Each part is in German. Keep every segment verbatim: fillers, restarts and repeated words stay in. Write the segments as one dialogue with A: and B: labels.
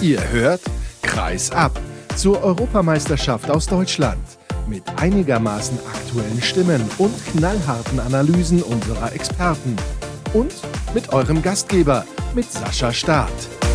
A: Ihr hört Kreis ab zur Europameisterschaft aus Deutschland mit einigermaßen aktuellen Stimmen und knallharten Analysen unserer Experten und mit eurem Gastgeber, mit Sascha Staat.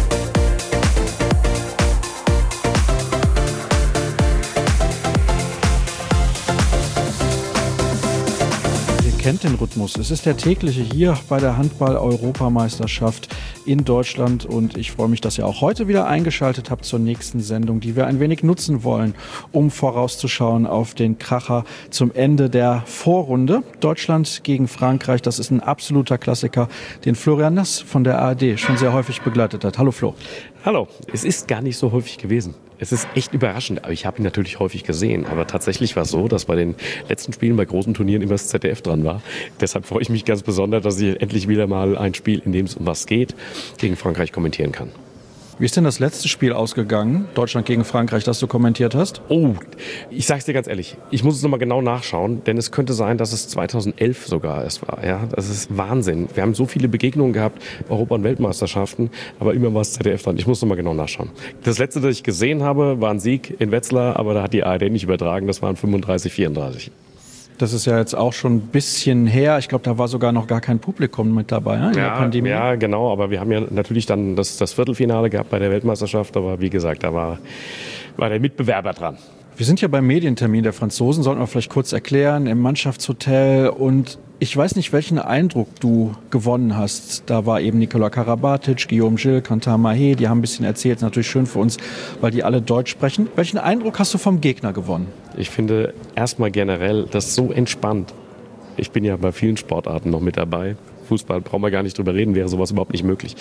B: Kennt den Rhythmus. Es ist der tägliche hier bei der Handball-Europameisterschaft in Deutschland und ich freue mich, dass ihr auch heute wieder eingeschaltet habt zur nächsten Sendung, die wir ein wenig nutzen wollen, um vorauszuschauen auf den Kracher zum Ende der Vorrunde. Deutschland gegen Frankreich, das ist ein absoluter Klassiker, den Florian Nass von der A R D schon sehr häufig begleitet hat. Hallo Flo.
C: Hallo, es ist gar nicht so häufig gewesen. Es ist echt überraschend, aber ich habe ihn natürlich häufig gesehen. Aber tatsächlich war es so, dass bei den letzten Spielen bei großen Turnieren immer das Z D F dran war. Deshalb freue ich mich ganz besonders, dass ich endlich wieder mal ein Spiel, in dem es um was geht, gegen Frankreich kommentieren kann.
B: Wie ist denn das letzte Spiel ausgegangen, Deutschland gegen Frankreich, das du kommentiert hast?
C: Oh, ich sag's dir ganz ehrlich, ich muss es nochmal genau nachschauen, denn es könnte sein, dass es zweitausendelf sogar erst war. Ja, das ist Wahnsinn. Wir haben so viele Begegnungen gehabt, Europa- und Weltmeisterschaften, aber immer war es Z D F dran. Ich muss nochmal genau nachschauen. Das letzte, das ich gesehen habe, war ein Sieg in Wetzlar, aber da hat die A R D nicht übertragen, das waren fünfunddreißig vierunddreißig.
B: Das ist ja jetzt auch schon ein bisschen her. Ich glaube, da war sogar noch gar kein Publikum mit dabei, ja, in
C: ja,
B: der Pandemie.
C: Ja, genau. Aber wir haben ja natürlich dann das, das Viertelfinale gehabt bei der Weltmeisterschaft. Aber wie gesagt, da war, war der Mitbewerber dran.
B: Wir sind ja beim Medientermin der Franzosen, sollten wir vielleicht kurz erklären, im Mannschaftshotel. Und ich weiß nicht, welchen Eindruck du gewonnen hast. Da war eben Nikola Karabatic, Guillaume Gilles, Quentin Mahé, die haben ein bisschen erzählt. Ist natürlich schön für uns, weil die alle Deutsch sprechen. Welchen Eindruck hast du vom Gegner gewonnen?
C: Ich finde erstmal generell das so entspannt. Ich bin ja bei vielen Sportarten noch mit dabei. Fußball brauchen wir gar nicht drüber reden, wäre sowas überhaupt nicht möglich.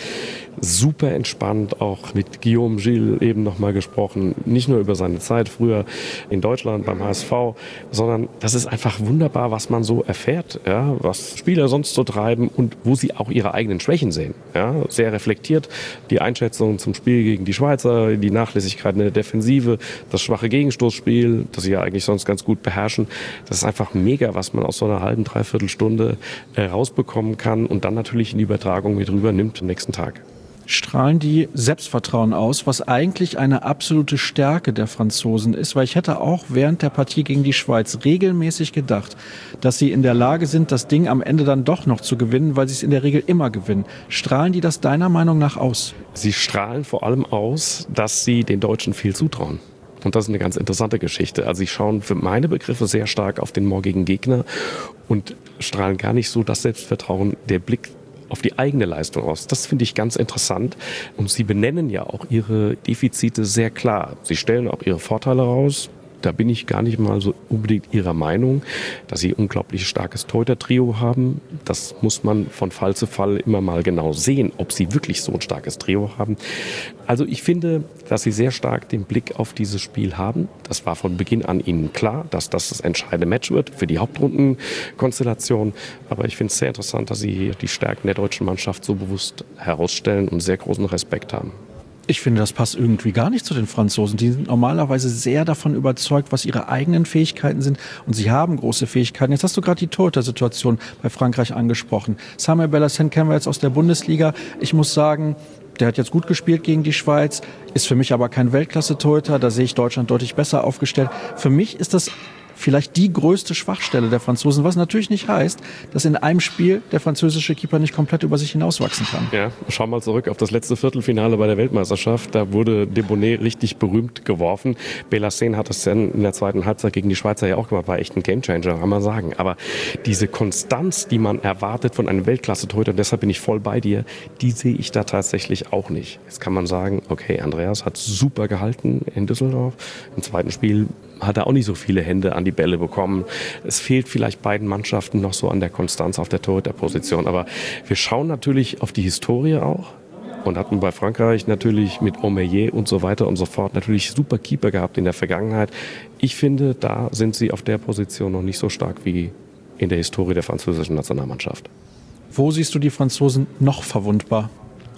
C: Super entspannt, auch mit Guillaume Gilles eben nochmal gesprochen. Nicht nur über seine Zeit früher in Deutschland beim H S V, sondern das ist einfach wunderbar, was man so erfährt, ja, was Spieler sonst so treiben und wo sie auch ihre eigenen Schwächen sehen. Ja, sehr reflektiert, die Einschätzung zum Spiel gegen die Schweizer, die Nachlässigkeit in der Defensive, das schwache Gegenstoßspiel, das sie ja eigentlich sonst ganz gut beherrschen. Das ist einfach mega, was man aus so einer halben, dreiviertel Stunde äh, rausbekommen kann. Und dann natürlich in die Übertragung mit rübernimmt am nächsten Tag.
B: Strahlen die Selbstvertrauen aus, was eigentlich eine absolute Stärke der Franzosen ist, weil ich hätte auch während der Partie gegen die Schweiz regelmäßig gedacht, dass sie in der Lage sind, das Ding am Ende dann doch noch zu gewinnen, weil sie es in der Regel immer gewinnen. Strahlen die das deiner Meinung nach aus?
C: Sie strahlen vor allem aus, dass sie den Deutschen viel zutrauen. Und das ist eine ganz interessante Geschichte. Also sie schauen für meine Begriffe sehr stark auf den morgigen Gegner und strahlen gar nicht so das Selbstvertrauen, der Blick auf die eigene Leistung aus. Das finde ich ganz interessant. Und sie benennen ja auch ihre Defizite sehr klar. Sie stellen auch ihre Vorteile raus. Da bin ich gar nicht mal so unbedingt ihrer Meinung, dass sie ein unglaublich starkes Torhüter-Trio haben. Das muss man von Fall zu Fall immer mal genau sehen, ob sie wirklich so ein starkes Trio haben. Also ich finde, dass sie sehr stark den Blick auf dieses Spiel haben. Das war von Beginn an ihnen klar, dass das das entscheidende Match wird für die Hauptrundenkonstellation. Aber ich finde es sehr interessant, dass sie die Stärken der deutschen Mannschaft so bewusst herausstellen und sehr großen Respekt haben.
B: Ich finde, das passt irgendwie gar nicht zu den Franzosen. Die sind normalerweise sehr davon überzeugt, was ihre eigenen Fähigkeiten sind. Und sie haben große Fähigkeiten. Jetzt hast du gerade die Torhüter-Situation bei Frankreich angesprochen. Samuel Bellassène kennen wir jetzt aus der Bundesliga. Ich muss sagen, der hat jetzt gut gespielt gegen die Schweiz, ist für mich aber kein Weltklasse-Torhüter. Da sehe ich Deutschland deutlich besser aufgestellt. Für mich ist das vielleicht die größte Schwachstelle der Franzosen, was natürlich nicht heißt, dass in einem Spiel der französische Keeper nicht komplett über sich hinauswachsen kann.
C: Ja, schau mal zurück auf das letzte Viertelfinale bei der Weltmeisterschaft. Da wurde Debonnet richtig berühmt geworfen. Bellassène hat das dann in der zweiten Halbzeit gegen die Schweizer ja auch gemacht. War echt ein Gamechanger, kann man sagen. Aber diese Konstanz, die man erwartet von einem Weltklasse-Torhüter, deshalb bin ich voll bei dir, die sehe ich da tatsächlich auch nicht. Jetzt kann man sagen, okay, Andreas hat super gehalten in Düsseldorf. Im zweiten Spiel hat er auch nicht so viele Hände an die Bälle bekommen. Es fehlt vielleicht beiden Mannschaften noch so an der Konstanz auf der Torhüterposition. Aber wir schauen natürlich auf die Historie auch und hatten bei Frankreich natürlich mit Omeyer und so weiter und so fort natürlich super Keeper gehabt in der Vergangenheit. Ich finde, da sind sie auf der Position noch nicht so stark wie in der Historie der französischen Nationalmannschaft.
B: Wo siehst du die Franzosen noch verwundbar?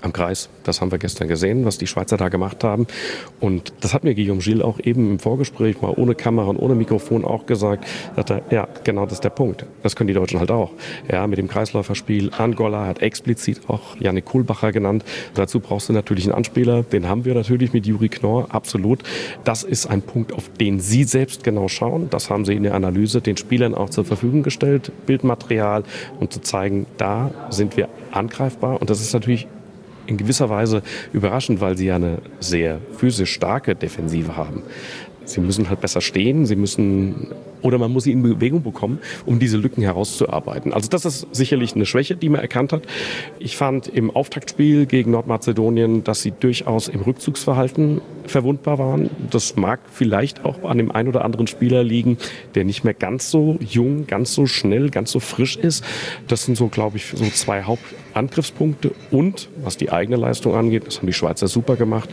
C: am Kreis. Das haben wir gestern gesehen, was die Schweizer da gemacht haben. Und das hat mir Guillaume Gilles auch eben im Vorgespräch mal ohne Kamera und ohne Mikrofon auch gesagt. Sagt er, ja, genau das ist der Punkt. Das können die Deutschen halt auch. Ja, mit dem Kreisläuferspiel. Angola hat explizit auch Yannick Kohlbacher genannt. Dazu brauchst du natürlich einen Anspieler. Den haben wir natürlich mit Juri Knorr, absolut. Das ist ein Punkt, auf den Sie selbst genau schauen. Das haben Sie in der Analyse den Spielern auch zur Verfügung gestellt. Bildmaterial, um zu zeigen, da sind wir angreifbar. Und das ist natürlich in gewisser Weise überraschend, weil sie ja eine sehr physisch starke Defensive haben. Sie müssen halt besser stehen, sie müssen, oder man muss sie in Bewegung bekommen, um diese Lücken herauszuarbeiten. Also das ist sicherlich eine Schwäche, die man erkannt hat. Ich fand im Auftaktspiel gegen Nordmazedonien, dass sie durchaus im Rückzugsverhalten verwundbar waren. Das mag vielleicht auch an dem einen oder anderen Spieler liegen, der nicht mehr ganz so jung, ganz so schnell, ganz so frisch ist. Das sind so, glaube ich, so zwei Hauptangriffspunkte. Und was die eigene Leistung angeht, das haben die Schweizer super gemacht.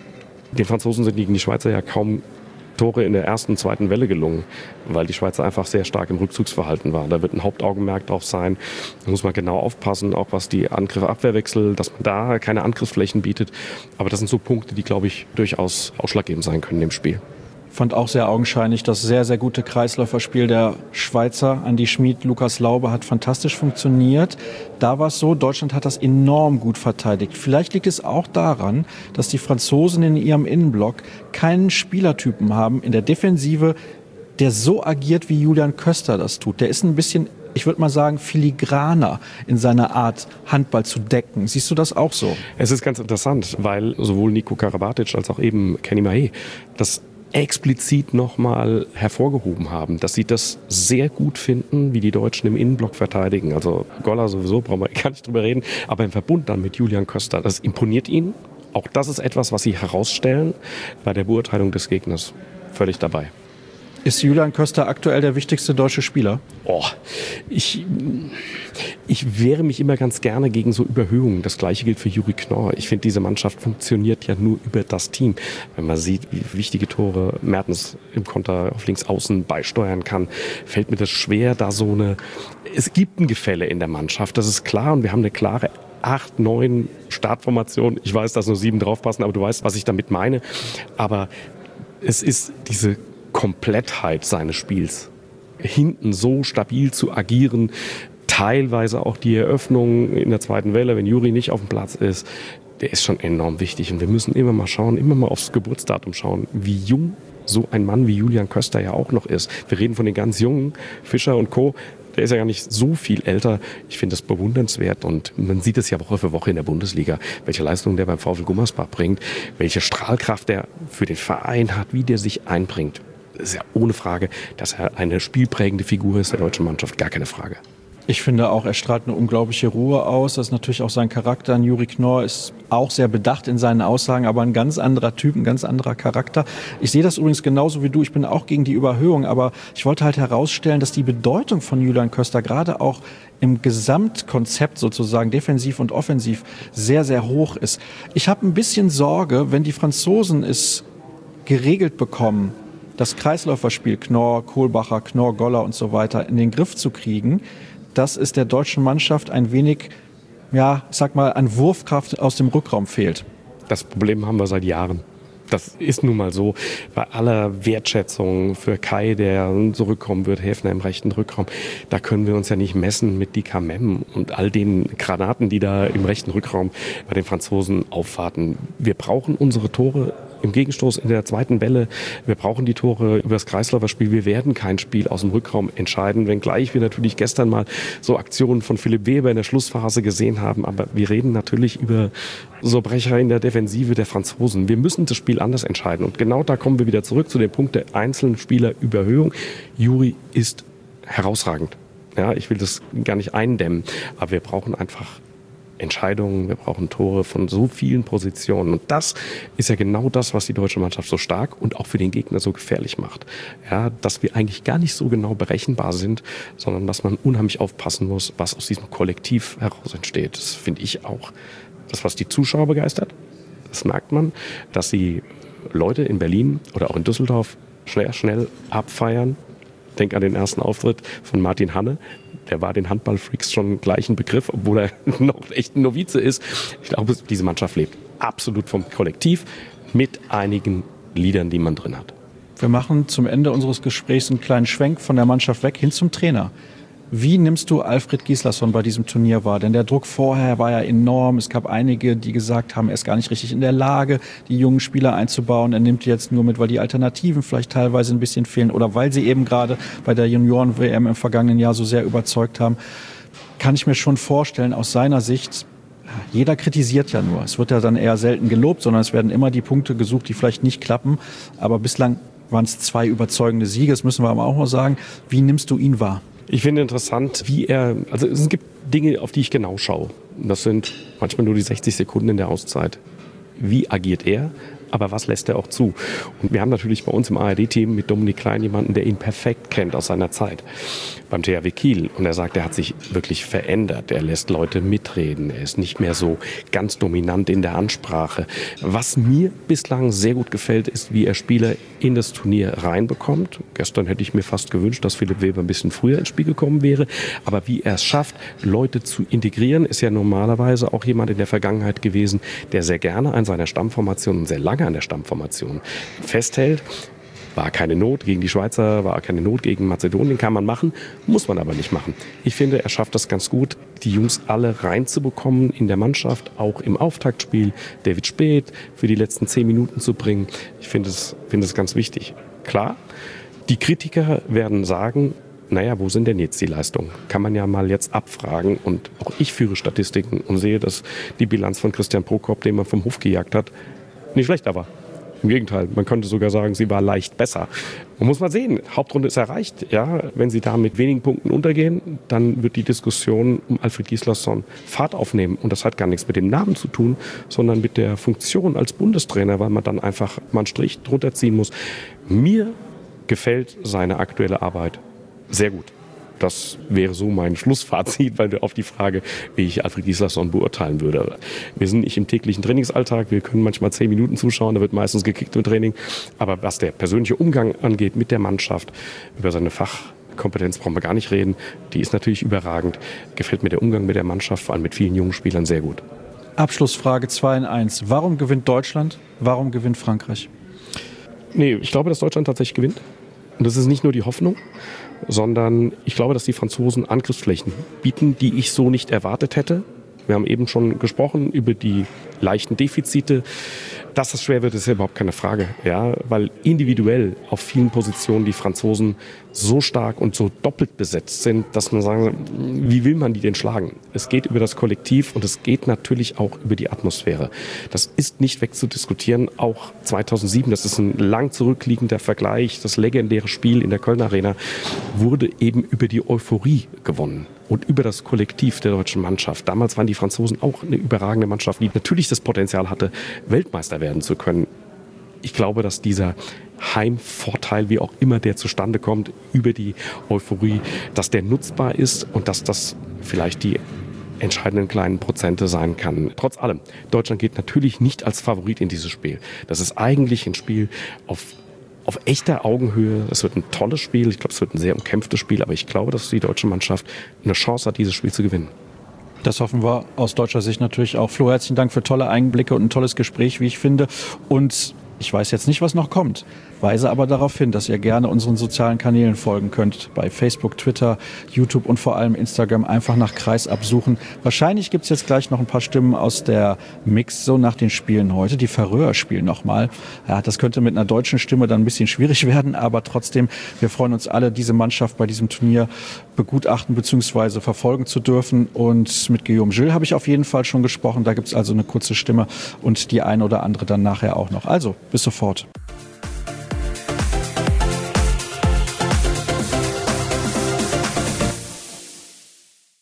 C: Den Franzosen sind gegen die Schweizer ja kaum Tore in der ersten, zweiten Welle gelungen, weil die Schweizer einfach sehr stark im Rückzugsverhalten waren. Da wird ein Hauptaugenmerk drauf sein. Da muss man genau aufpassen, auch was die Angriff-Abwehrwechsel, dass man da keine Angriffsflächen bietet. Aber das sind so Punkte, die, glaube ich, durchaus ausschlaggebend sein können im Spiel.
B: Fand auch sehr augenscheinlich das sehr, sehr gute Kreisläuferspiel der Schweizer. Andi Schmid, Lukas Laube hat fantastisch funktioniert. Da war es so, Deutschland hat das enorm gut verteidigt. Vielleicht liegt es auch daran, dass die Franzosen in ihrem Innenblock keinen Spielertypen haben in der Defensive, der so agiert, wie Julian Köster das tut. Der ist ein bisschen, ich würde mal sagen, filigraner in seiner Art, Handball zu decken. Siehst du das auch so?
C: Es ist ganz interessant, weil sowohl Niko Karabatic als auch eben Kenny Mahé das explizit nochmal hervorgehoben haben, dass sie das sehr gut finden, wie die Deutschen im Innenblock verteidigen. Also Golla sowieso, brauchen wir gar nicht drüber reden, aber im Verbund dann mit Julian Köster, das imponiert ihnen. Auch das ist etwas, was sie herausstellen bei der Beurteilung des Gegners. Völlig dabei.
B: Ist Julian Köster aktuell der wichtigste deutsche Spieler?
C: Oh, ich, ich wehre mich immer ganz gerne gegen so Überhöhungen. Das Gleiche gilt für Juri Knorr. Ich finde, diese Mannschaft funktioniert ja nur über das Team. Wenn man sieht, wie wichtige Tore Mertens im Konter auf links außen beisteuern kann, fällt mir das schwer, da so eine... Es gibt ein Gefälle in der Mannschaft, das ist klar. Und wir haben eine klare acht, neun Startformation. Ich weiß, dass nur sieben draufpassen, aber du weißt, was ich damit meine. Aber es ist diese Komplettheit seines Spiels. Hinten so stabil zu agieren, teilweise auch die Eröffnung in der zweiten Welle, wenn Juri nicht auf dem Platz ist, der ist schon enorm wichtig. Und wir müssen immer mal schauen, immer mal aufs Geburtsdatum schauen, wie jung so ein Mann wie Julian Köster ja auch noch ist. Wir reden von den ganz Jungen, Fischer und Co., der ist ja gar nicht so viel älter. Ich finde das bewundernswert und man sieht es ja Woche für Woche in der Bundesliga, welche Leistung der beim VfL Gummersbach bringt, welche Strahlkraft der für den Verein hat, wie der sich einbringt. Das ist ja ohne Frage, dass er eine spielprägende Figur ist der deutschen Mannschaft, gar keine Frage.
B: Ich finde auch, er strahlt eine unglaubliche Ruhe aus. Das ist natürlich auch sein Charakter. Juri Knorr ist auch sehr bedacht in seinen Aussagen, aber ein ganz anderer Typ, ein ganz anderer Charakter. Ich sehe das übrigens genauso wie du. Ich bin auch gegen die Überhöhung, aber ich wollte halt herausstellen, dass die Bedeutung von Julian Köster gerade auch im Gesamtkonzept sozusagen, defensiv und offensiv, sehr, sehr hoch ist. Ich habe ein bisschen Sorge, wenn die Franzosen es geregelt bekommen, das Kreisläuferspiel Knorr, Kohlbacher, Knorr, Goller und so weiter in den Griff zu kriegen, dass es der deutschen Mannschaft ein wenig, ja, ich sag mal, an Wurfkraft aus dem Rückraum fehlt.
C: Das Problem haben wir seit Jahren. Das ist nun mal so. Bei aller Wertschätzung für Kai, der zurückkommen wird, Häfner im rechten Rückraum, da können wir uns ja nicht messen mit Dika Mem und all den Granaten, die da im rechten Rückraum bei den Franzosen aufwarten. Wir brauchen unsere Tore im Gegenstoß in der zweiten Welle. Wir brauchen die Tore über das Kreisläuferspiel. Wir werden kein Spiel aus dem Rückraum entscheiden, wenngleich wir natürlich gestern mal so Aktionen von Philipp Weber in der Schlussphase gesehen haben. Aber wir reden natürlich über so Brecher in der Defensive der Franzosen. Wir müssen das Spiel anders entscheiden. Und genau da kommen wir wieder zurück zu dem Punkt der einzelnen Spielerüberhöhung. Juri ist herausragend. Ja, ich will das gar nicht eindämmen. Aber wir brauchen einfach Entscheidungen, wir brauchen Tore von so vielen Positionen. Und das ist ja genau das, was die deutsche Mannschaft so stark und auch für den Gegner so gefährlich macht. Ja, dass wir eigentlich gar nicht so genau berechenbar sind, sondern dass man unheimlich aufpassen muss, was aus diesem Kollektiv heraus entsteht. Das finde ich auch das, was die Zuschauer begeistert. Das merkt man, dass die Leute in Berlin oder auch in Düsseldorf schnell, schnell abfeiern. denke an den ersten Auftritt von Martin Hanne. Der war den Handballfreaks schon gleich ein Begriff, obwohl er noch echt ein Novize ist. Ich glaube, diese Mannschaft lebt absolut vom Kollektiv mit einigen Liedern, die man drin hat.
B: Wir machen zum Ende unseres Gesprächs einen kleinen Schwenk von der Mannschaft weg hin zum Trainer. Wie nimmst du Alfred Gislason bei diesem Turnier wahr? Denn der Druck vorher war ja enorm. Es gab einige, die gesagt haben, er ist gar nicht richtig in der Lage, die jungen Spieler einzubauen. Er nimmt die jetzt nur mit, weil die Alternativen vielleicht teilweise ein bisschen fehlen oder weil sie eben gerade bei der Junioren-W M im vergangenen Jahr so sehr überzeugt haben. Kann ich mir schon vorstellen, aus seiner Sicht, jeder kritisiert ja nur. Es wird ja dann eher selten gelobt, sondern es werden immer die Punkte gesucht, die vielleicht nicht klappen. Aber bislang waren es zwei überzeugende Siege, das müssen wir aber auch mal sagen. Wie nimmst du ihn wahr?
C: Ich finde interessant, wie er, also es gibt Dinge, auf die ich genau schaue. Das sind manchmal nur die sechzig Sekunden in der Auszeit. Wie agiert er? Aber was lässt er auch zu? Und wir haben natürlich bei uns im A R D-Team mit Dominik Klein jemanden, der ihn perfekt kennt aus seiner Zeit beim T H W Kiel. Und er sagt, er hat sich wirklich verändert. Er lässt Leute mitreden. Er ist nicht mehr so ganz dominant in der Ansprache. Was mir bislang sehr gut gefällt, ist, wie er Spieler in das Turnier reinbekommt. Gestern hätte ich mir fast gewünscht, dass Philipp Weber ein bisschen früher ins Spiel gekommen wäre. Aber wie er es schafft, Leute zu integrieren, ist ja normalerweise auch jemand in der Vergangenheit gewesen, der sehr gerne an seiner Stammformation und sehr lange an der Stammformation festhält. War keine Not gegen die Schweizer, war keine Not gegen Mazedonien, kann man machen, muss man aber nicht machen. Ich finde, er schafft das ganz gut, die Jungs alle reinzubekommen in der Mannschaft, auch im Auftaktspiel, David Späth für die letzten zehn Minuten zu bringen. Ich finde es, finde es ganz wichtig. Klar, die Kritiker werden sagen, naja, wo sind denn jetzt die Leistungen? Kann man ja mal jetzt abfragen. Und auch ich führe Statistiken und sehe, dass die Bilanz von Christian Prokop, den man vom Hof gejagt hat, nicht schlechter war. Im Gegenteil, man könnte sogar sagen, sie war leicht besser. Man muss mal sehen, Hauptrunde ist erreicht. Ja, wenn sie da mit wenigen Punkten untergehen, dann wird die Diskussion um Alfred Gislason Fahrt aufnehmen. Und das hat gar nichts mit dem Namen zu tun, sondern mit der Funktion als Bundestrainer, weil man dann einfach mal einen Strich drunter ziehen muss. Mir gefällt seine aktuelle Arbeit sehr gut. Das wäre so mein Schlussfazit, weil wir auf die Frage, wie ich Alfred Gislason beurteilen würde. Wir sind nicht im täglichen Trainingsalltag, wir können manchmal zehn Minuten zuschauen, da wird meistens gekickt im Training. Aber was der persönliche Umgang angeht mit der Mannschaft, über seine Fachkompetenz brauchen wir gar nicht reden, die ist natürlich überragend. Gefällt mir der Umgang mit der Mannschaft, vor allem mit vielen jungen Spielern, sehr gut.
B: Abschlussfrage zwei in eins. Warum gewinnt Deutschland? Warum gewinnt Frankreich?
C: Nee, ich glaube, dass Deutschland tatsächlich gewinnt. Und das ist nicht nur die Hoffnung, sondern ich glaube, dass die Franzosen Angriffsflächen bieten, die ich so nicht erwartet hätte. Wir haben eben schon gesprochen über die leichten Defizite. Dass das schwer wird, ist ja überhaupt keine Frage. Ja, weil individuell auf vielen Positionen die Franzosen so stark und so doppelt besetzt sind, dass man sagen, wie will man die denn schlagen? Es geht über das Kollektiv und es geht natürlich auch über die Atmosphäre. Das ist nicht wegzudiskutieren. Auch zweitausendsieben, das ist ein lang zurückliegender Vergleich, das legendäre Spiel in der Köln Arena wurde eben über die Euphorie gewonnen. Und über das Kollektiv der deutschen Mannschaft. Damals waren die Franzosen auch eine überragende Mannschaft, die natürlich das Potenzial hatte, Weltmeister werden zu können. Ich glaube, dass dieser Heimvorteil, wie auch immer der zustande kommt, über die Euphorie, dass der nutzbar ist und dass das vielleicht die entscheidenden kleinen Prozente sein kann. Trotz allem, Deutschland geht natürlich nicht als Favorit in dieses Spiel. Das ist eigentlich ein Spiel auf auf echter Augenhöhe. Es wird ein tolles Spiel. Ich glaube, es wird ein sehr umkämpftes Spiel. Aber ich glaube, dass die deutsche Mannschaft eine Chance hat, dieses Spiel zu gewinnen.
B: Das hoffen wir aus deutscher Sicht natürlich auch. Flo, herzlichen Dank für tolle Einblicke und ein tolles Gespräch, wie ich finde. Und ich weiß jetzt nicht, was noch kommt, weise aber darauf hin, dass ihr gerne unseren sozialen Kanälen folgen könnt. Bei Facebook, Twitter, YouTube und vor allem Instagram einfach nach Kreisab suchen. Wahrscheinlich gibt es jetzt gleich noch ein paar Stimmen aus der Mix, so nach den Spielen heute. Die Färöer spielen nochmal. Ja, das könnte mit einer deutschen Stimme dann ein bisschen schwierig werden, aber trotzdem, wir freuen uns alle, diese Mannschaft bei diesem Turnier begutachten bzw. verfolgen zu dürfen. Und mit Guillaume Gilles habe ich auf jeden Fall schon gesprochen. Da gibt es also eine kurze Stimme und die eine oder andere dann nachher auch noch. Also, bis sofort.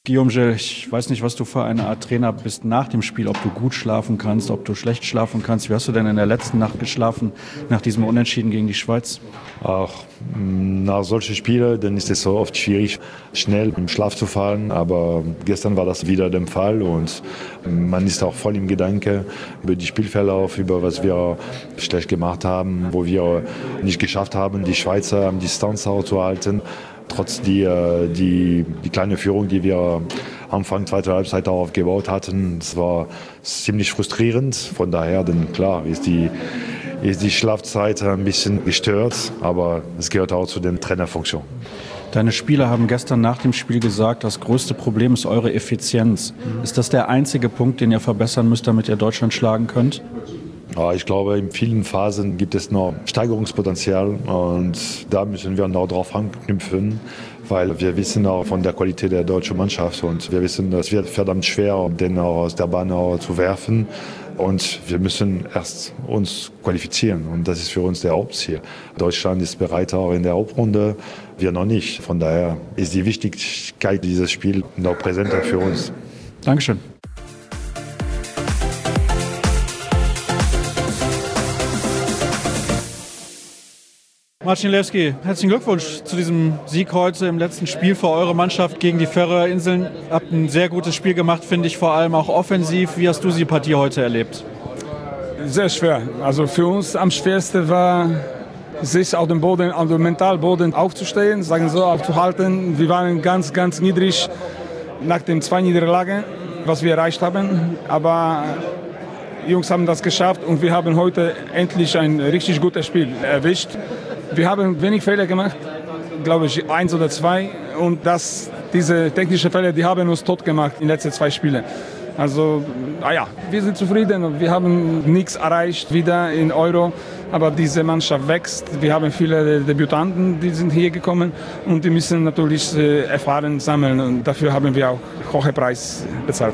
B: Guillaume Gilles, ich weiß nicht, was du für eine Art Trainer bist nach dem Spiel, ob du gut schlafen kannst, ob du schlecht schlafen kannst. Wie hast du denn in der letzten Nacht geschlafen, nach diesem Unentschieden gegen die Schweiz?
D: Auch nach solchen Spielen, dann ist es so oft schwierig, schnell im Schlaf zu fallen. Aber gestern war das wieder der Fall und man ist auch voll im Gedanke über die Spielverlauf, über was wir schlecht gemacht haben, wo wir nicht geschafft haben, die Schweizer am Distanz auch zu halten. Trotz die, die, die kleine Führung, die wir Anfang zweiter Halbzeit auch aufgebaut hatten, es war ziemlich frustrierend. Von daher, denn klar, ist die, ist die Schlafzeit ein bisschen gestört, aber es gehört auch zu den Trainerfunktionen.
B: Deine Spieler haben gestern nach dem Spiel gesagt, das größte Problem ist eure Effizienz. Ist das der einzige Punkt, den ihr verbessern müsst, damit ihr Deutschland schlagen könnt?
D: Ja, ich glaube, in vielen Phasen gibt es noch Steigerungspotenzial und da müssen wir noch drauf anknüpfen, weil wir wissen auch von der Qualität der deutschen Mannschaft und wir wissen, es wird verdammt schwer, den auch aus der Bahn auch zu werfen und wir müssen erst uns qualifizieren und das ist für uns der Hauptziel. Deutschland ist bereit auch in der Hauptrunde, wir noch nicht. Von daher ist die Wichtigkeit dieses Spiels noch präsenter für uns.
B: Dankeschön. Marcin Lewski, herzlichen Glückwunsch zu diesem Sieg heute im letzten Spiel für eure Mannschaft gegen die Färöer Inseln. Habt ein sehr gutes Spiel gemacht, finde ich, vor allem auch offensiv. Wie hast du die Partie heute erlebt?
E: Sehr schwer. Also für uns am schwersten war, sich auf dem Boden, auf dem Mentalboden aufzustehen, sagen so, aufzuhalten. Wir waren ganz, ganz niedrig nach den zwei Niederlagen, was wir erreicht haben. Aber die Jungs haben das geschafft und wir haben heute endlich ein richtig gutes Spiel erwischt. Wir haben wenig Fehler gemacht, glaube ich, eins oder zwei. Und das, diese technischen Fehler, die haben uns tot gemacht in den letzten zwei Spielen. Also, naja, wir sind zufrieden. Wir haben nichts erreicht wieder in Euro. Aber diese Mannschaft wächst. Wir haben viele Debütanten, die sind hier gekommen. Und die müssen natürlich Erfahrung sammeln. Und dafür haben wir auch hohe Preis bezahlt.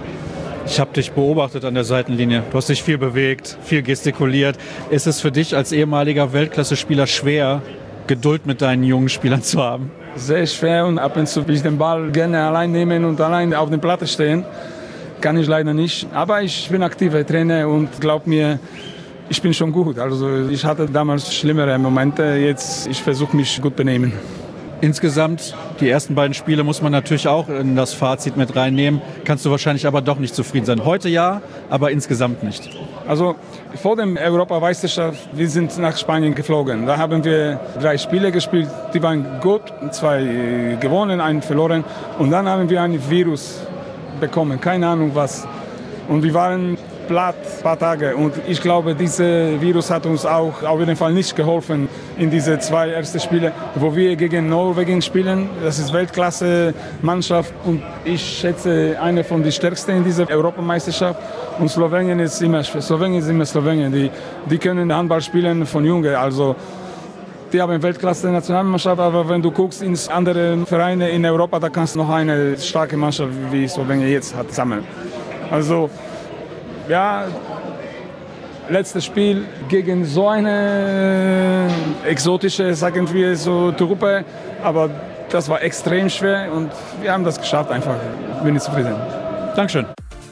B: Ich habe dich beobachtet an der Seitenlinie. Du hast dich viel bewegt, viel gestikuliert. Ist es für dich als ehemaliger Weltklasse-Spieler schwer, Geduld mit deinen jungen Spielern zu haben?
E: Sehr schwer und ab und zu will ich den Ball gerne allein nehmen und allein auf der Platte stehen. Kann ich leider nicht. Aber ich bin aktiver Trainer und glaub mir, ich bin schon gut. Also ich hatte damals schlimmere Momente. Jetzt ich versuche mich gut benehmen.
B: Insgesamt, die ersten beiden Spiele muss man natürlich auch in das Fazit mit reinnehmen. Kannst du wahrscheinlich aber doch nicht zufrieden sein. Heute ja, aber insgesamt nicht.
E: Also vor dem Europameisterschaft, wir sind nach Spanien geflogen. Da haben wir drei Spiele gespielt, die waren gut, zwei gewonnen, einen verloren. Und dann haben wir ein Virus bekommen, keine Ahnung was. Und wir waren platt ein paar Tage. Und ich glaube, dieses Virus hat uns auch auf jeden Fall nicht geholfen in diese zwei ersten Spiele, wo wir gegen Norwegen spielen. Das ist Weltklasse-Mannschaft und ich schätze eine von den stärksten in dieser Europameisterschaft. Und Slowenien ist immer Slowenien. Ist immer Slowenien. Die, die können Handball spielen von Jungen. Also die haben Weltklasse-Nationalmannschaft, aber wenn du guckst in andere Vereine in Europa, da kannst du noch eine starke Mannschaft wie Slowenien jetzt hat sammeln. Also ja, letztes Spiel gegen so eine exotische, sagen wir so, Truppe, aber das war extrem schwer und wir haben das geschafft einfach. Bin ich zufrieden.
B: Dankeschön.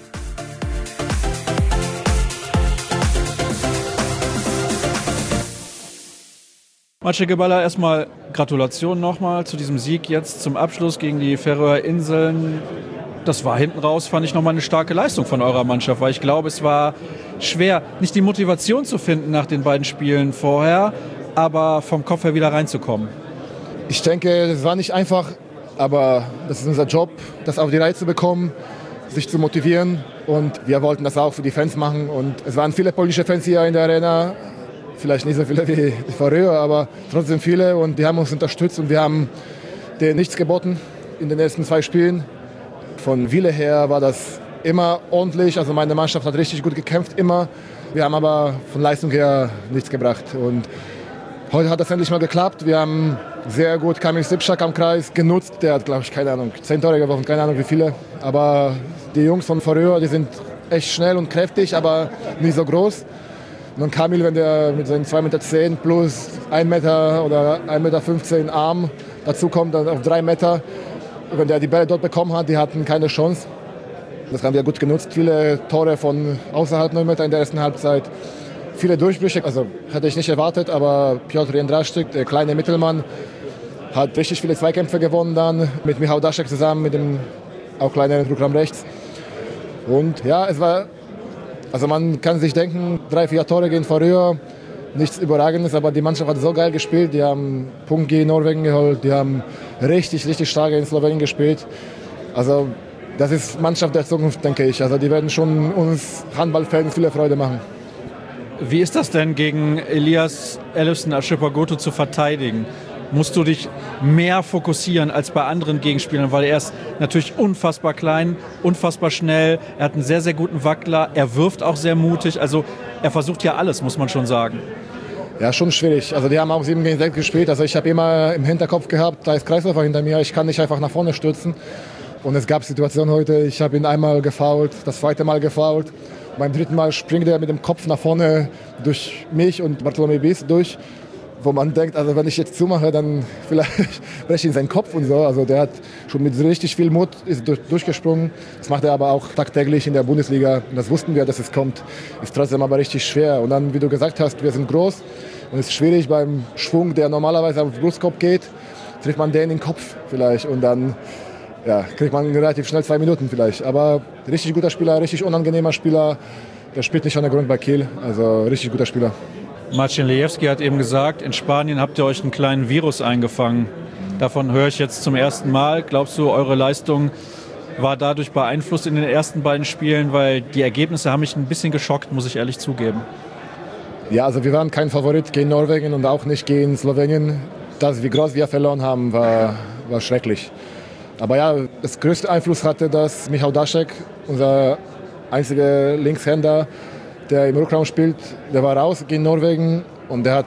B: Maciej Gabala, erstmal Gratulation nochmal zu diesem Sieg jetzt zum Abschluss gegen die Färöer Inseln. Das war hinten raus, fand ich nochmal eine starke Leistung von eurer Mannschaft, weil ich glaube, es war schwer, nicht die Motivation zu finden nach den beiden Spielen vorher, aber vom Kopf her wieder reinzukommen.
F: Ich denke, es war nicht einfach, aber das ist unser Job, das auf die Reihe zu bekommen, sich zu motivieren und wir wollten das auch für die Fans machen und es waren viele polnische Fans hier in der Arena. Vielleicht nicht so viele wie die Färöer, aber trotzdem viele und die haben uns unterstützt und wir haben denen nichts geboten in den ersten zwei Spielen. Von Wille her war das immer ordentlich, also meine Mannschaft hat richtig gut gekämpft, immer. Wir haben aber von Leistung her nichts gebracht und heute hat das endlich mal geklappt. Wir haben sehr gut Kamil Sipschak am Kreis genutzt, der hat, glaube ich, keine Ahnung, zehn Tore geworfen, keine Ahnung wie viele. Aber die Jungs von Färöer, die sind echt schnell und kräftig, aber nicht so groß. Und Kamil, wenn der mit seinen zwei Meter zehn plus ein Meter oder ein Meter fünfzehn Arm dazu kommt, dann auf drei Meter, wenn der die Bälle dort bekommen hat, die hatten keine Chance. Das haben wir gut genutzt. Viele Tore von außerhalb neun Meter in der ersten Halbzeit. Viele Durchbrüche, also hätte ich nicht erwartet, aber Piotr Jędraszczyk, der kleine Mittelmann, hat richtig viele Zweikämpfe gewonnen dann mit Michał Daszek zusammen, mit dem auch kleineren Programm rechts. Und ja, es war, also man kann sich denken, drei, vier Tore gehen vorüber, nichts Überragendes, aber die Mannschaft hat so geil gespielt, die haben Punkt gegen Norwegen geholt, die haben richtig, richtig stark in Slowenien gespielt. Also das ist Mannschaft der Zukunft, denke ich. Also die werden schon uns Handballfans viele Freude machen.
B: Wie ist das denn gegen Elias Ellefsen Aşıpagötu zu verteidigen? Musst du dich mehr fokussieren als bei anderen Gegenspielern, weil er ist natürlich unfassbar klein, unfassbar schnell, er hat einen sehr, sehr guten Wackler, er wirft auch sehr mutig, also er versucht ja alles, muss man schon sagen.
F: Ja, schon schwierig. Also die haben auch sieben gegen sechs gespielt, also ich habe immer im Hinterkopf gehabt, da ist Kreisläufer hinter mir, ich kann nicht einfach nach vorne stürzen. Und es gab Situationen heute, ich habe ihn einmal gefoult, das zweite Mal gefoult. Beim dritten Mal springt er mit dem Kopf nach vorne durch mich und Bartolomej Bis durch, wo man denkt, also wenn ich jetzt zumache, dann vielleicht breche ich in seinen Kopf und so. Also der hat schon mit richtig viel Mut ist durch, durchgesprungen. Das macht er aber auch tagtäglich in der Bundesliga. Und das wussten wir, dass es kommt. Ist trotzdem aber richtig schwer. Und dann, wie du gesagt hast, wir sind groß und es ist schwierig beim Schwung, der normalerweise auf den Brustkorb geht, trifft man den in den Kopf vielleicht und dann ja, kriegt man relativ schnell zwei Minuten vielleicht. Aber richtig guter Spieler, richtig unangenehmer Spieler. Der spielt nicht ohne Grund bei Kiel. Also richtig guter Spieler.
B: Marcin Lejewski hat eben gesagt, in Spanien habt ihr euch einen kleinen Virus eingefangen. Davon höre ich jetzt zum ersten Mal. Glaubst du, eure Leistung war dadurch beeinflusst in den ersten beiden Spielen? Weil die Ergebnisse haben mich ein bisschen geschockt, muss ich ehrlich zugeben.
F: Ja, also wir waren kein Favorit gegen Norwegen und auch nicht gegen Slowenien. Das, wie groß wir verloren haben, war, war schrecklich. Aber ja, das größte Einfluss hatte, dass Michał Daszek, unser einziger Linkshänder, der im Rückraum spielt, der war raus gegen Norwegen und der hat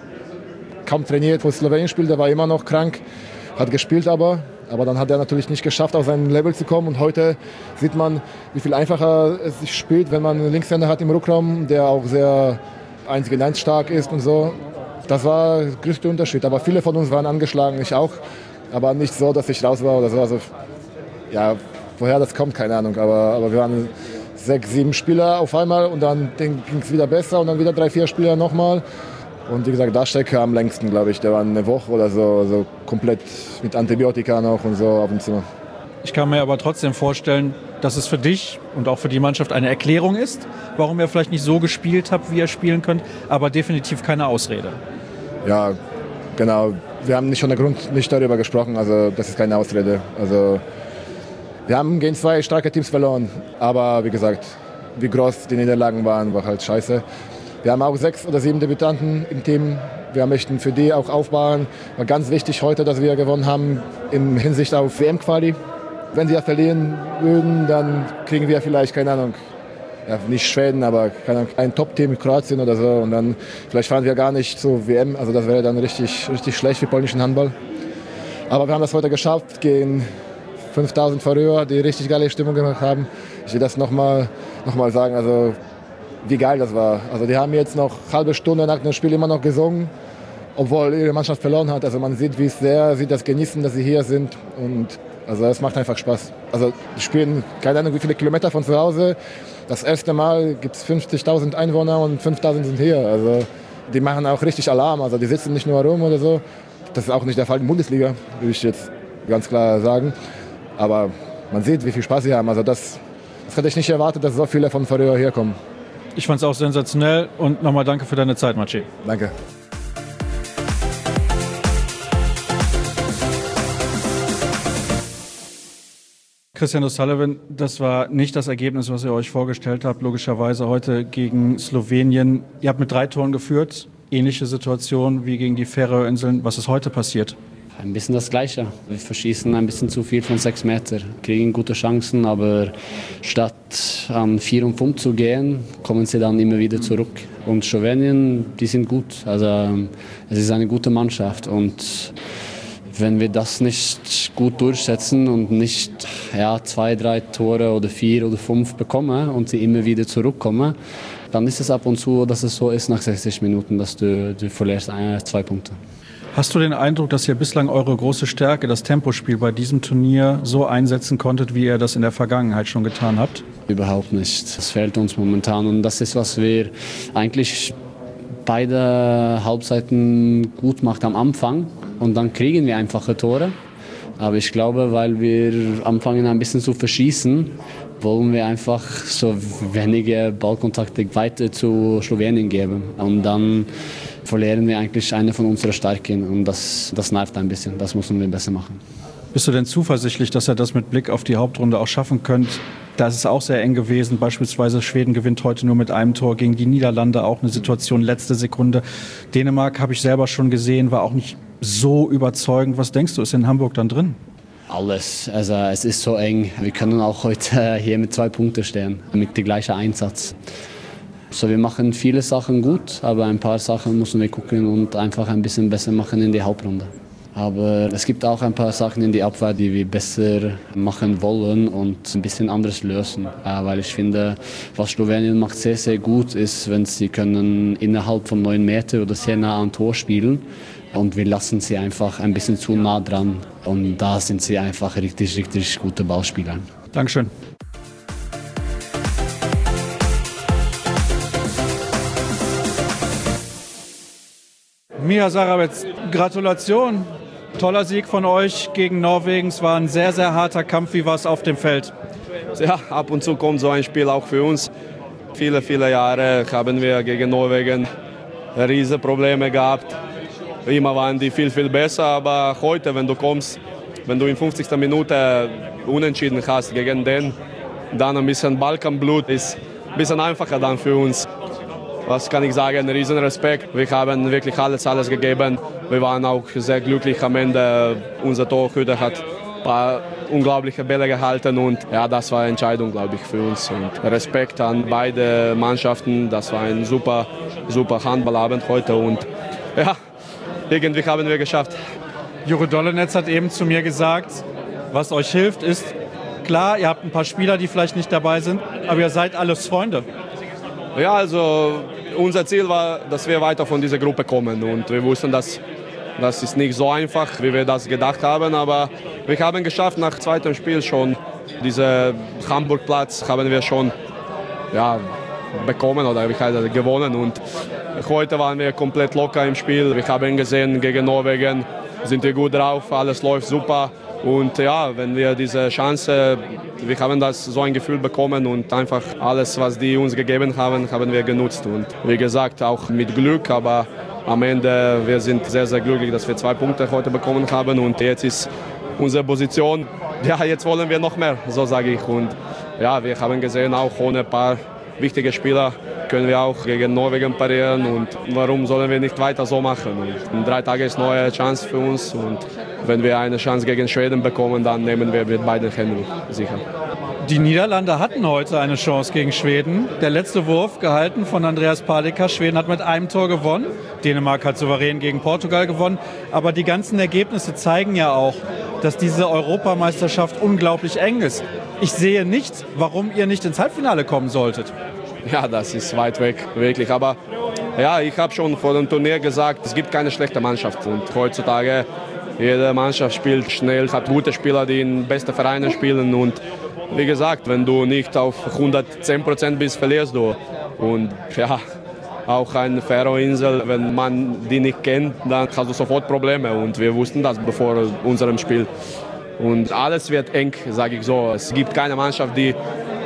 F: kaum trainiert, wo Slowenien spielt, der war immer noch krank, hat gespielt aber, aber dann hat er natürlich nicht geschafft, auf sein Level zu kommen und heute sieht man, wie viel einfacher es sich spielt, wenn man einen Linkshänder hat im Rückraum, der auch sehr eins gegen eins stark ist und so. Das war der größte Unterschied, aber viele von uns waren angeschlagen, ich auch. Aber nicht so, dass ich raus war oder so. Also, ja, woher das kommt, keine Ahnung. Aber, aber wir waren sechs, sieben Spieler auf einmal und dann ging es wieder besser und dann wieder drei, vier Spieler nochmal. Und wie gesagt, Daszek am längsten, glaube ich. Der war eine Woche oder so, so komplett mit Antibiotika noch und so auf dem Zimmer.
B: Ich kann mir aber trotzdem vorstellen, dass es für dich und auch für die Mannschaft eine Erklärung ist, warum ihr vielleicht nicht so gespielt habt, wie ihr spielen könnt, aber definitiv keine Ausrede.
F: Ja, genau. Wir haben nicht ohne Grund nicht darüber gesprochen, also das ist keine Ausrede. Also wir haben gegen zwei starke Teams verloren, aber wie gesagt, wie groß die Niederlagen waren, war halt scheiße. Wir haben auch sechs oder sieben Debütanten im Team. Wir möchten für die auch aufbauen. War ganz wichtig heute, dass wir gewonnen haben in Hinsicht auf W M-Quali. Wenn sie ja verlieren würden, dann kriegen wir vielleicht, keine Ahnung, ja, nicht Schweden, aber keine Ahnung, ein Top-Team mit Kroatien oder so. Und dann vielleicht fahren wir gar nicht zur W M. Also das wäre dann richtig, richtig schlecht für polnischen Handball. Aber wir haben das heute geschafft gegen fünftausend Verrührer, die richtig geile Stimmung gemacht haben. Ich will das nochmal noch mal sagen, also wie geil das war. Also die haben jetzt noch eine halbe Stunde nach dem Spiel immer noch gesungen, obwohl ihre Mannschaft verloren hat. Also man sieht, wie sehr sie das genießen, dass sie hier sind. Und also es macht einfach Spaß. Also die spielen keine Ahnung wie viele Kilometer von zu Hause. Das erste Mal gibt es fünfzigtausend Einwohner und fünftausend sind hier. Also die machen auch richtig Alarm. Also die sitzen nicht nur rum oder so. Das ist auch nicht der Fall in der Bundesliga, würde ich jetzt ganz klar sagen. Aber man sieht, wie viel Spaß sie haben. Also das, das hätte ich nicht erwartet, dass so viele von Färöer hier kommen.
B: Ich fand es auch sensationell und nochmal danke für deine Zeit, Maciej.
F: Danke.
B: Christian O'Sullivan, das war nicht das Ergebnis, was ihr euch vorgestellt habt, logischerweise heute gegen Slowenien. Ihr habt mit drei Toren geführt, ähnliche Situation wie gegen die Färöerinseln. Was ist heute passiert?
G: Ein bisschen das Gleiche. Wir verschießen ein bisschen zu viel von sechs Meter, kriegen gute Chancen, aber statt an vier und fünf zu gehen, kommen sie dann immer wieder zurück. Und Slowenien, die sind gut. Also es ist eine gute Mannschaft und wenn wir das nicht gut durchsetzen und nicht ja, zwei, drei Tore oder vier oder fünf bekommen und sie immer wieder zurückkommen, dann ist es ab und zu, dass es so ist nach sechzig Minuten, dass du, du verlierst ein, zwei Punkte.
B: Hast du den Eindruck, dass ihr bislang eure große Stärke, das Tempospiel bei diesem Turnier so einsetzen konntet, wie ihr das in der Vergangenheit schon getan habt?
G: Überhaupt nicht. Das fehlt uns momentan und das ist, was wir eigentlich beide Halbzeiten gut macht am Anfang und dann kriegen wir einfache Tore. Aber ich glaube, weil wir anfangen ein bisschen zu verschießen, wollen wir einfach so wenige Ballkontakte weiter zu Slowenien geben. Und dann verlieren wir eigentlich eine von unseren Stärken und das, das nervt ein bisschen. Das müssen wir besser machen.
B: Bist du denn zuversichtlich, dass ihr das mit Blick auf die Hauptrunde auch schaffen könnt? Da ist es auch sehr eng gewesen. Beispielsweise Schweden gewinnt heute nur mit einem Tor gegen die Niederlande. Auch eine Situation letzte Sekunde. Dänemark habe ich selber schon gesehen, war auch nicht so überzeugend. Was denkst du, ist in Hamburg dann drin?
G: Alles. Also es ist so eng. Wir können auch heute hier mit zwei Punkten stehen, mit dem gleichen Einsatz. So, wir machen viele Sachen gut, aber ein paar Sachen müssen wir gucken und einfach ein bisschen besser machen in der Hauptrunde. Aber es gibt auch ein paar Sachen in der Abwehr, die wir besser machen wollen und ein bisschen anders lösen. Weil ich finde, was Slowenien macht sehr, sehr gut ist, wenn sie können innerhalb von neun Meter oder sehr nah am Tor spielen. Und wir lassen sie einfach ein bisschen zu nah dran. Und da sind sie einfach richtig, richtig gute Ballspieler.
B: Dankeschön. Mia Sarabec, Gratulation. Toller Sieg von euch gegen Norwegen. Es war ein sehr, sehr harter Kampf. Wie war es auf dem Feld?
H: Ja, ab und zu kommt so ein Spiel auch für uns. Viele, viele Jahre haben wir gegen Norwegen riesige Probleme gehabt. Immer waren die viel, viel besser. Aber heute, wenn du kommst, wenn du in fünfzigster Minute unentschieden hast gegen den, dann ein bisschen Balkanblut ist ein bisschen einfacher dann für uns. Was kann ich sagen? Riesen Respekt. Wir haben wirklich alles, alles gegeben. Wir waren auch sehr glücklich am Ende. Unser Torhüter hat ein paar unglaubliche Bälle gehalten und ja, das war eine Entscheidung, glaube ich, für uns. Und Respekt an beide Mannschaften. Das war ein super, super Handballabend heute und ja, irgendwie haben wir geschafft.
B: Jure Dolenetz hat eben zu mir gesagt, was euch hilft, ist klar, ihr habt ein paar Spieler, die vielleicht nicht dabei sind, aber ihr seid alles Freunde.
H: Ja, also unser Ziel war, dass wir weiter von dieser Gruppe kommen und wir wussten, dass das ist nicht so einfach, wie wir das gedacht haben, aber wir haben geschafft nach zweitem Spiel schon diesen Hamburg-Platz haben wir schon ja, bekommen oder ich heiße, gewonnen und heute waren wir komplett locker im Spiel. Wir haben gesehen, gegen Norwegen sind wir gut drauf, alles läuft super. Und ja, wenn wir diese Chance, wir haben das so ein Gefühl bekommen und einfach alles, was die uns gegeben haben, haben wir genutzt. Und wie gesagt, auch mit Glück, aber am Ende, wir sind sehr, sehr glücklich, dass wir zwei Punkte heute bekommen haben. Und jetzt ist unsere Position, ja, jetzt wollen wir noch mehr, so sage ich. Und ja, wir haben gesehen, auch ohne ein paar wichtige Spieler können wir auch gegen Norwegen parieren und warum sollen wir nicht weiter so machen? Und in drei Tagen ist eine neue Chance für uns und wenn wir eine Chance gegen Schweden bekommen, dann nehmen wir mit beiden Händen sicher.
B: Die Niederlande hatten heute eine Chance gegen Schweden. Der letzte Wurf gehalten von Andreas Palicka. Schweden hat mit einem Tor gewonnen. Dänemark hat souverän gegen Portugal gewonnen. Aber die ganzen Ergebnisse zeigen ja auch, dass diese Europameisterschaft unglaublich eng ist. Ich sehe nicht, warum ihr nicht ins Halbfinale kommen solltet.
H: Ja, das ist weit weg, wirklich. Aber ja, ich habe schon vor dem Turnier gesagt, es gibt keine schlechte Mannschaft. Und heutzutage, jede Mannschaft spielt schnell, hat gute Spieler, die in besten Vereinen spielen. Und wie gesagt, wenn du nicht auf hundertzehn Prozent bist, verlierst du. Und ja, auch eine Färöerinsel, wenn man die nicht kennt, dann hast du sofort Probleme. Und wir wussten das bevor unserem Spiel. Und alles wird eng, sage ich so. Es gibt keine Mannschaft, die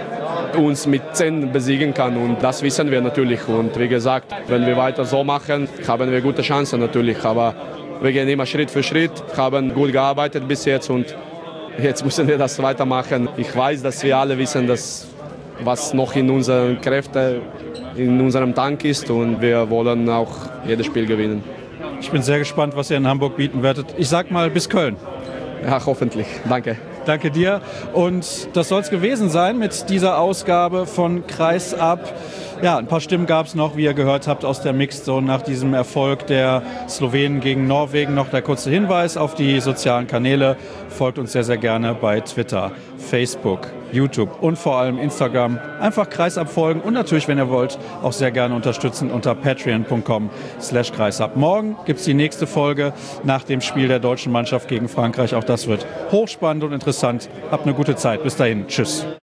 H: uns mit zehn besiegen kann und das wissen wir natürlich. Und wie gesagt, wenn wir weiter so machen, haben wir gute Chancen natürlich. Aber wir gehen immer Schritt für Schritt, haben gut gearbeitet bis jetzt und jetzt müssen wir das weitermachen. Ich weiß, dass wir alle wissen, dass was noch in unseren Kräften, in unserem Tank ist und wir wollen auch jedes Spiel gewinnen.
B: Ich bin sehr gespannt, was ihr in Hamburg bieten werdet. Ich sag mal bis Köln.
H: Ja, hoffentlich. Danke.
B: Danke dir. Und das soll es gewesen sein mit dieser Ausgabe von Kreisab. Ja, ein paar Stimmen gab es noch, wie ihr gehört habt, aus der Mixed Zone nach diesem Erfolg der Slowenen gegen Norwegen. Noch der kurze Hinweis auf die sozialen Kanäle folgt uns sehr, sehr gerne bei Twitter, Facebook, YouTube und vor allem Instagram. Einfach Kreisab folgen und natürlich, wenn ihr wollt, auch sehr gerne unterstützen unter patreon punkt com slash kreisab. Morgen gibt es die nächste Folge nach dem Spiel der deutschen Mannschaft gegen Frankreich. Auch das wird hochspannend und interessant. Habt eine gute Zeit. Bis dahin. Tschüss.